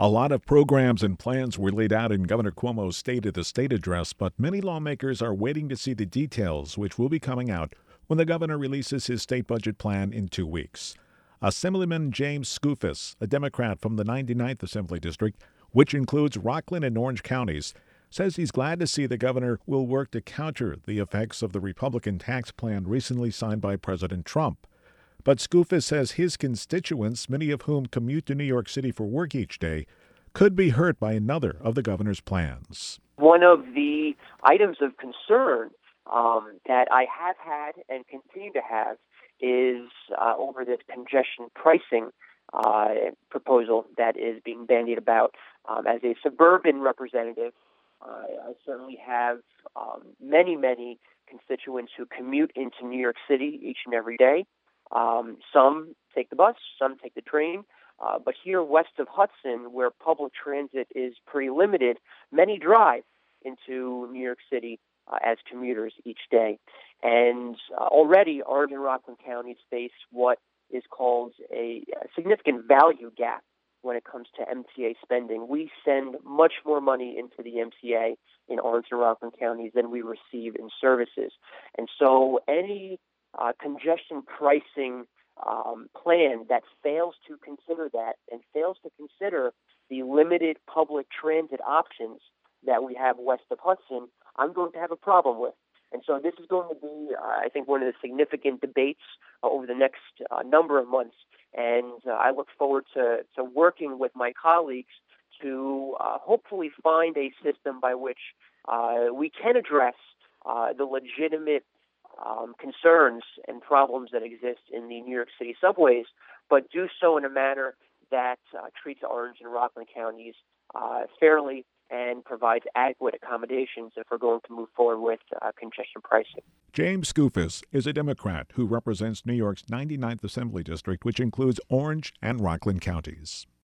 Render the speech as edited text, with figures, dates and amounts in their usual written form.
A lot of programs and plans were laid out in Governor Cuomo's State of the State address, but many lawmakers are waiting to see the details, which will be coming out when the governor releases his state budget plan in 2 weeks. Assemblyman James Skoufis, a Democrat from the 99th Assembly District, which includes Rockland and Orange counties, says he's glad to see the governor will work to counter the effects of the Republican tax plan recently signed by President Trump. But Skoufis says his constituents, many of whom commute to New York City for work each day, could be hurt by another of the governor's plans. One of the items of concern that I have had and continue to have is over this congestion pricing proposal that is being bandied about. As a suburban representative, I certainly have many constituents who commute into New York City each and every day. Some take the bus, some take the train. But here west of Hudson, where public transit is pretty limited, many drive into New York City as commuters each day. And already Orange and Rockland counties face what is called a significant value gap when it comes to MTA spending. We send much more money into the MTA in Orange and Rockland counties than we receive in services. And so any congestion pricing plan that fails to consider that and fails to consider the limited public transit options that we have west of Hudson, I'm going to have a problem with. And so this is going to be, I think, one of the significant debates over the next number of months. And I look forward to working with my colleagues to hopefully find a system by which we can address the legitimate concerns and problems that exist in the New York City subways, but do so in a manner that treats Orange and Rockland counties fairly and provides adequate accommodations if we're going to move forward with congestion pricing. James Skoufis is a Democrat who represents New York's 99th Assembly District, which includes Orange and Rockland counties.